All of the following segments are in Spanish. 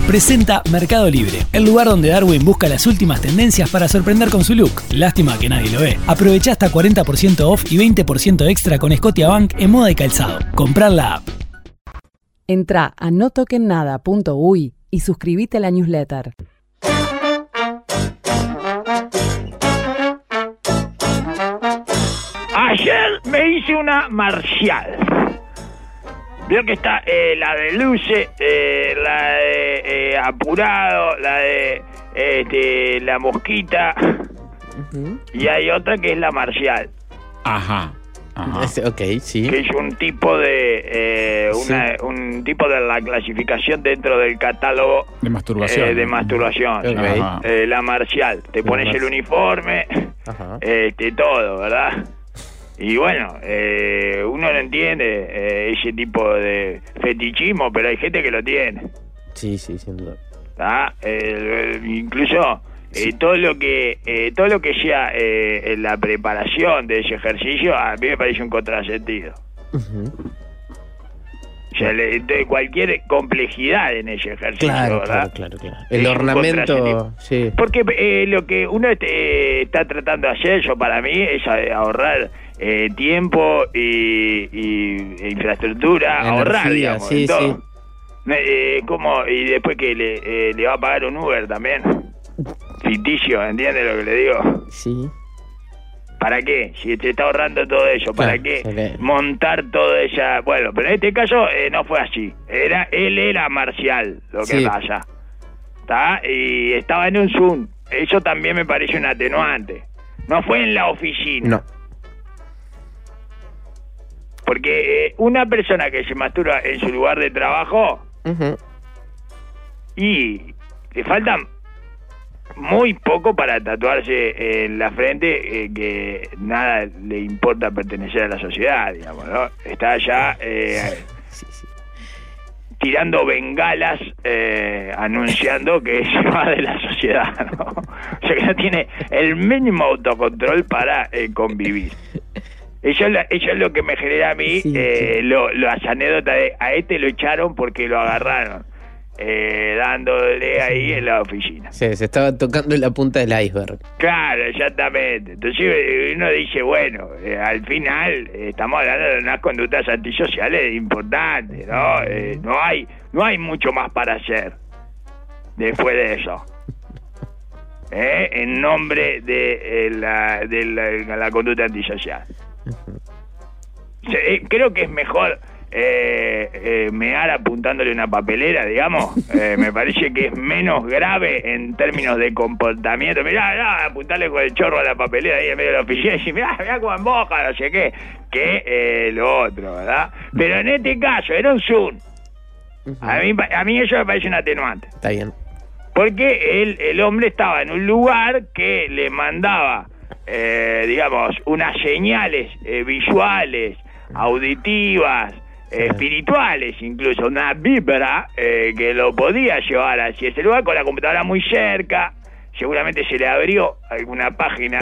presenta Mercado Libre, el lugar donde Darwin busca las últimas tendencias para sorprender con su look. Lástima que nadie lo ve. Aprovecha hasta 40% off y 20% extra con Scotiabank en moda y calzado. Comprar la app. Entrá a notokennada.uy y suscríbete a la newsletter. Ayer me hice una marcial. Veo que está la de luce, la de apurado, la de la mosquita. Uh-huh. Y hay otra que es la marcial. Ajá. Ok, sí. Que es un tipo de un tipo de la clasificación dentro del catálogo de masturbación. Okay. La marcial. Te pones el uniforme, todo, ¿verdad? Y bueno, uno no entiende ese tipo de fetichismo, pero hay gente que lo tiene. Sí, sin duda. Incluso todo lo que sea la preparación de ese ejercicio, a mí me parece un contrasentido. Uh-huh. O sea, cualquier complejidad en ese ejercicio, ¿verdad? Claro. El ornamento, sí. Porque lo que uno está tratando de hacer, para mí, es ahorrar tiempo y infraestructura, energía, ahorrar, digamos. Sí. Y después que le va a pagar un Uber también. Ficticio, ¿entiendes lo que le digo? Sí. ¿Para qué? Si te está ahorrando todo eso, ¿para qué montar toda esa...? Bueno, pero en este caso no fue así. Él era marcial, lo que pasa. ¿Está? Y estaba en un Zoom. Eso también me parece un atenuante. No fue en la oficina. No. Porque una persona que se masturba en su lugar de trabajo... Uh-huh. Y le faltan... muy poco para tatuarse en la frente que nada le importa pertenecer a la sociedad, digamos, ¿no? Está ya tirando bengalas anunciando que se va de la sociedad, ¿no? O sea que no tiene el mínimo autocontrol para convivir. Eso es lo que me genera a mí las anécdotas de a este lo echaron porque lo agarraron. Dándole ahí en la oficina. Sí, se estaba tocando en la punta del iceberg. Claro, exactamente. Entonces uno dice, bueno, al final estamos hablando de unas conductas antisociales importantes, ¿no? No hay mucho más para hacer después de eso. En nombre de la conducta antisocial. Creo que es mejor mear apuntándole una papelera, digamos. Me parece que es menos grave en términos de comportamiento. Mirá, apuntarle con el chorro a la papelera ahí en medio de la oficina y decir, mirá cómo emboja, no sé qué, que lo otro, ¿verdad? Pero en este caso era un Zoom. Uh-huh. A mí eso me parece un atenuante. Está bien. Porque el hombre estaba en un lugar que le mandaba, digamos, unas señales visuales, auditivas, espirituales, incluso una vibra que lo podía llevar hacia ese lugar con la computadora muy cerca. Seguramente se le abrió alguna página.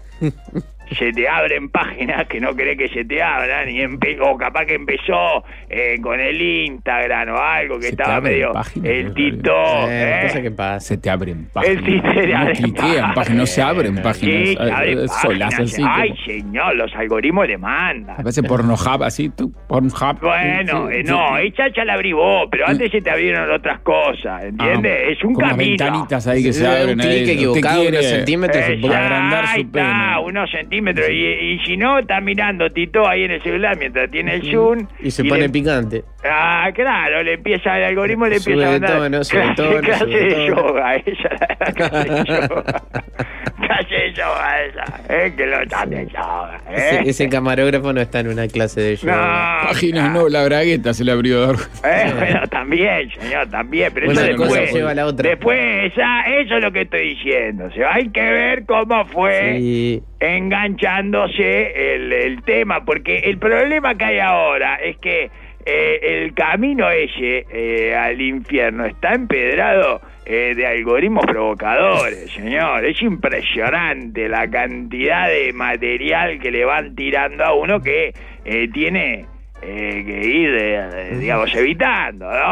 Se te abren páginas que no querés que se te abran o capaz que empezó con el Instagram o algo que estaba medio el TikTok. Cosa que pasa. Se te abren páginas. El cliquean páginas, no se abren páginas. Sí, abren solas páginas. así. Ay, señor, los algoritmos le mandan. A veces Pornhub, así, tú, Pornhub. Bueno, no, esa ya la abrí vos, pero antes se te abrieron otras cosas, ¿entiendes? Es un como camino. Ventanitas ahí que se abren. Un clic equivocado, unos centímetros. Para agrandar su pene. Unos centímetros. Y si no, está mirando Tito ahí en el celular mientras tiene el Zoom. Y se pone picante. Claro, le empieza el algoritmo, le empieza a mandar clase de yoga, esa clase de yoga. Clase de yoga esa, que lo hace yoga. Ese camarógrafo no está en una clase de yoga. No, páginas no, la bragueta se le abrió. Bueno, también, señor, también, pero una eso cosa lleva a la otra. Después, eso es lo que estoy diciendo. O sea, hay que ver cómo fue enganchándose el tema, porque el problema que hay ahora es que el camino ese al infierno está empedrado de algoritmos provocadores, señor. Es impresionante la cantidad de material que le van tirando a uno que tiene que ir, digamos, evitando, ¿no?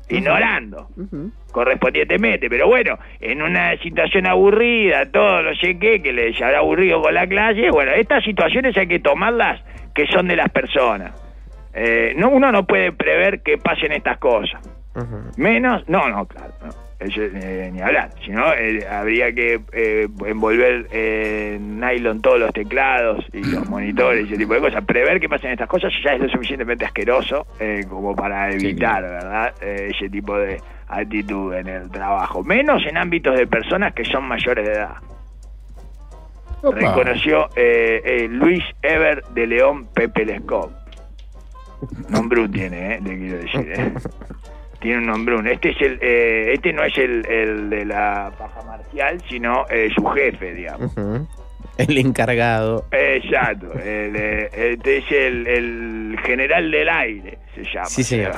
ignorando correspondientemente, pero bueno, en una situación aburrida, todo no sé qué, que les habrá aburrido con la clase, bueno, estas situaciones hay que tomarlas que son de las personas. Uno no puede prever que pasen estas cosas. Menos, claro, no. Eso, ni hablar, si no habría que envolver en nylon todos los teclados y los monitores y ese tipo de cosas. Prever que pasen estas cosas ya es lo suficientemente asqueroso como para evitar, ¿verdad? Ese tipo de actitud en el trabajo, menos en ámbitos de personas que son mayores de edad. Opa. Reconoció Luis Eber de León Pepe Lescop. Nombrún tiene, le quiero decir, tiene un nombrón. Este no es el de la paja marcial, sino su jefe, digamos. El encargado. Exacto. Este es el general del aire, se llama. Sí, señor.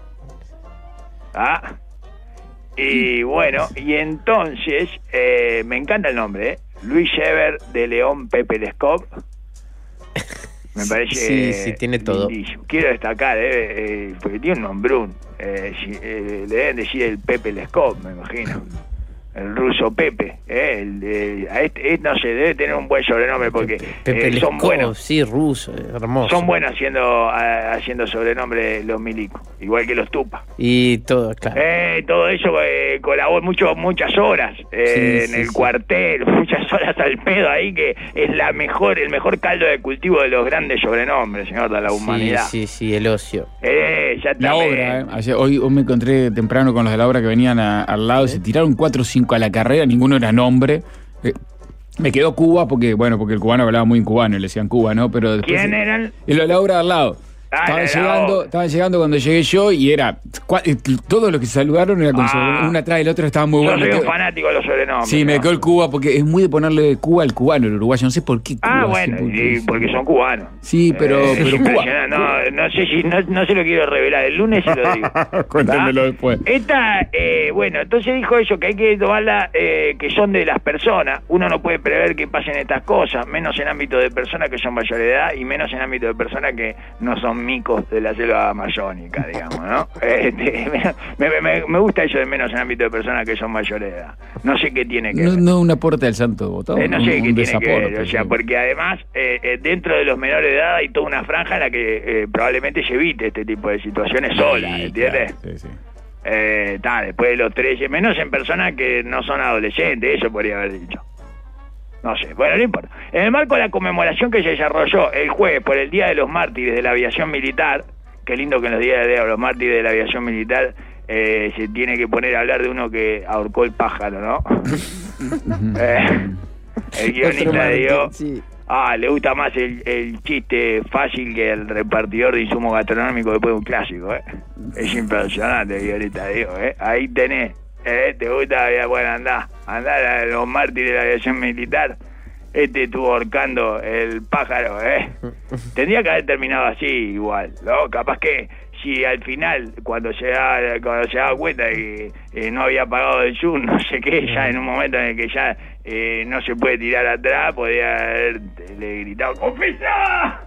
Y bueno, y entonces, me encanta el nombre, Luis Eber de León Pepe Lescop. Me parece sí, tiene todo. Lindísimo. Quiero destacar, porque tiene un nombrón. Le deben decir el Pepe Lescop, me imagino. El ruso Pepe, no sé, debe tener un buen sobrenombre porque son buenos. Sí, ruso, hermoso. Son buenos haciendo sobrenombre los milicos, igual que los tupas. Y todo, claro. Todo eso colaboró muchas horas en el cuartel, muchas horas al pedo ahí, que es el mejor caldo de cultivo de los grandes sobrenombres, señor, de la humanidad. Sí, el ocio. La obra, hoy me encontré temprano con los de la obra que venían al lado, se tiraron 4 o 5 a la carrera, ninguno era nombre. Me quedó Cuba porque el cubano hablaba muy en cubano y le decían Cuba, ¿no? Pero después, ¿quién eran? Los de la obra al lado. Estaban llegando cuando llegué yo y era todos los que saludaron era con uno atrás del otro, estaba muy bueno. Yo soy un fanático de los sobrenombres. Sí, me quedó el Cuba porque es muy de ponerle Cuba al cubano, el uruguayo, no sé por qué Cuba. Bueno, porque son cubanos. Sí, pero Cuba. No se lo quiero revelar, el lunes se lo digo. Cuéntamelo después. Entonces dijo eso, que hay que tomarla, que son de las personas. Uno no puede prever que pasen estas cosas, menos en ámbito de personas que son mayores de edad y menos en ámbito de personas que no son micos de la selva amazónica, digamos, ¿no? Me gusta eso de menos en ámbito de personas que son mayores de edad. No sé qué tiene que ver. No una puerta del santo botón. No sé qué tiene que ver, o sea, porque además dentro de los menores de edad hay toda una franja en la que probablemente se evite este tipo de situaciones sola, ¿entiendes? Claro, sí. Después de los 13, menos en personas que no son adolescentes, eso podría haber dicho. No sé, bueno, no importa. En el marco de la conmemoración que se desarrolló el jueves por el Día de los Mártires de la Aviación Militar, qué lindo que en los días de los Mártires de la Aviación Militar se tiene que poner a hablar de uno que ahorcó el pájaro, ¿no? El guionista dio... Sí. Le gusta más el chiste fácil que el repartidor de insumos gastronómicos después de un clásico, Es impresionante el guionista, digo, Ahí tenés. ¿Te gusta? Bueno, andá a los Mártires de la Aviación Militar. Estuvo ahorcando el pájaro, Tendría que haber terminado así igual, ¿no? Capaz que si al final, cuando se daba cuenta de que no había pagado el sur, no sé qué, ya en un momento en el que ya no se puede tirar atrás, podría haberle gritado: ¡Confisa!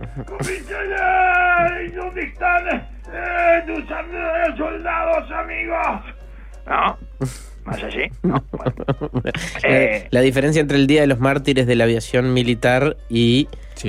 ¿Dónde están tus soldados, amigos? ¿No? ¿Más así? No. Bueno. La diferencia entre el Día de los Mártires de la Aviación Militar y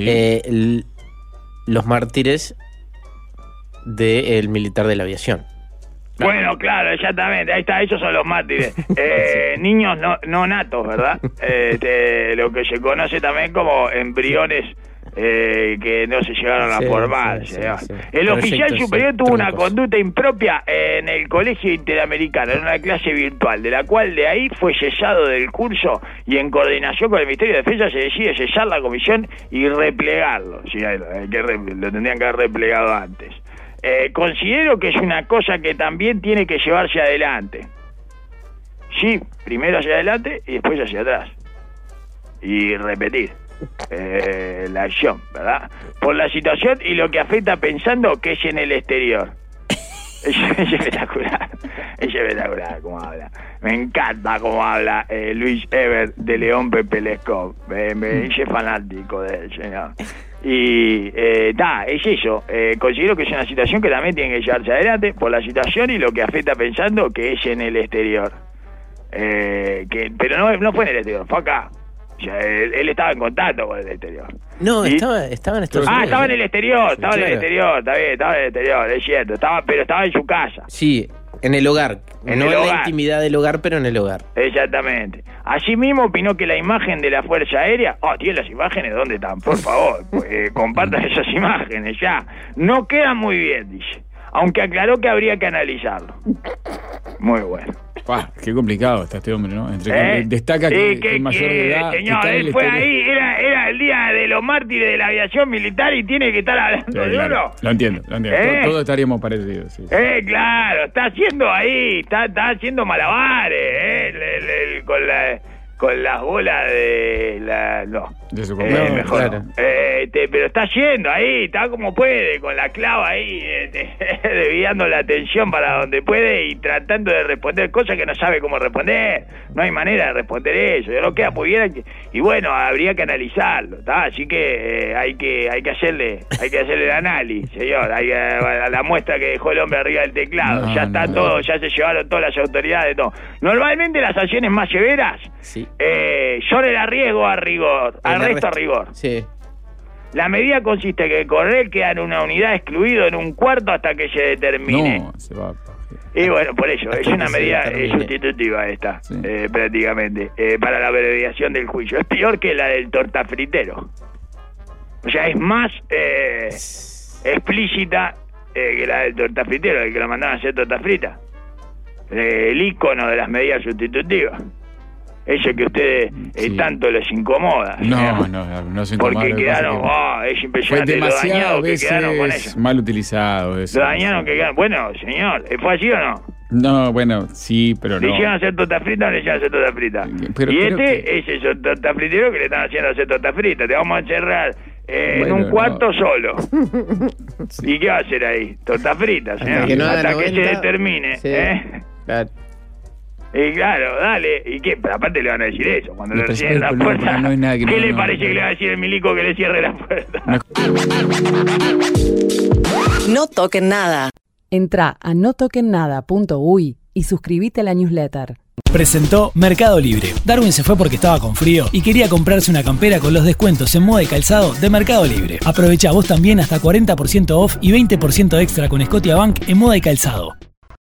los mártires del militar de la aviación. Bueno, claro, exactamente, ahí está, esos son los mártires. Niños no natos, ¿verdad? Lo que se conoce también como embriones que no se llegaron a formar. Sí. El oficial superior tuvo una conducta impropia en el Colegio Interamericano, en una clase virtual, de la cual de ahí fue cesado del curso y en coordinación con el Ministerio de Defensa se decide cesar la comisión y replegarlo. Sí, lo tendrían que haber replegado antes. Considero que es una cosa que también tiene que llevarse adelante. Sí, primero hacia adelante y después hacia atrás. Y repetir la acción, ¿verdad? Por la situación y lo que afecta pensando que es en el exterior. Es espectacular cómo habla. Me encanta cómo habla Luis Eber de León Pepe Lescop. Me hice fanático de él, señor. Y es eso. Considero que es una situación que también tiene que llevarse adelante por la situación y lo que afecta pensando que es en el exterior. Pero no fue en el exterior, fue acá. O sea, él estaba en contacto con el exterior. No, estaba en Estados Unidos. Estaba en el exterior, estaba en el exterior, está bien, estaba en el exterior, es cierto. Pero estaba en su casa. Sí, en el hogar. No en la intimidad del hogar, pero en el hogar. Exactamente. Asimismo opinó que la imagen de la Fuerza Aérea... ¿tiene las imágenes? ¿Dónde están? Por favor, compartan esas imágenes ya. No quedan muy bien, dice. Aunque aclaró que habría que analizarlo. Muy bueno. Qué complicado está este hombre, ¿no? Destaca que es mayor de edad. Señor, él fue ahí, era el día de los mártires de la aviación militar y tiene que estar hablando de oro. Lo entiendo. Todos estaríamos parecidos. Sí. Claro, está haciendo ahí, está haciendo malabares, con las bolas de la... No. De su compañero. Mejor. Claro. Pero está yendo ahí, está como puede, con la clava ahí, desviando la atención para donde puede y tratando de responder cosas que no sabe cómo responder. No hay manera de responder eso. No queda muy bien. Y bueno, habría que analizarlo, ¿tá? Así que hay que hacerle el análisis, señor. La muestra que dejó el hombre arriba del teclado. Ya está todo, ya se llevaron todas las autoridades, todo. Normalmente las sanciones más severas son el arresto a rigor. Sí. La medida consiste en que el coronel queda en una unidad excluido en un cuarto hasta que se determine. No, se va. Y bueno, por eso, es una medida sustitutiva esta, sí. Prácticamente, para la abreviación del juicio. Es peor que la del tortafritero. O sea, es más explícita que la del tortafritero, el que lo mandaban a hacer torta frita. El ícono de las medidas sustitutivas. Eso que a ustedes tanto les incomoda. No se incomoda. Porque quedaron, es impresionante lo dañados que quedaron con eso. Mal utilizado eso. Lo dañaron que quedaron. Bueno, señor, ¿fue así o no? No, bueno, sí, pero no. ¿Le hicieron hacer torta frita o no le hicieron hacer torta frita? Es ese torta fritero que le están haciendo hacer torta frita. Te vamos a encerrar en un cuarto solo. Sí. ¿Y qué va a hacer ahí? Torta frita, señor. Hasta que se determine. Sí. Claro. Y claro, dale. ¿Y qué? Pero aparte le van a decir eso. Cuando le cierren la puerta. No hay nada que ¿Qué le parece que le va a decir el milico que le cierre la puerta? No toquen nada. Entrá a notoquennada.uy y suscríbete a la newsletter. Presentó Mercado Libre. Darwin se fue porque estaba con frío y quería comprarse una campera con los descuentos en moda y calzado de Mercado Libre. Aprovecha vos también hasta 40% off y 20% extra con Scotiabank en moda y calzado.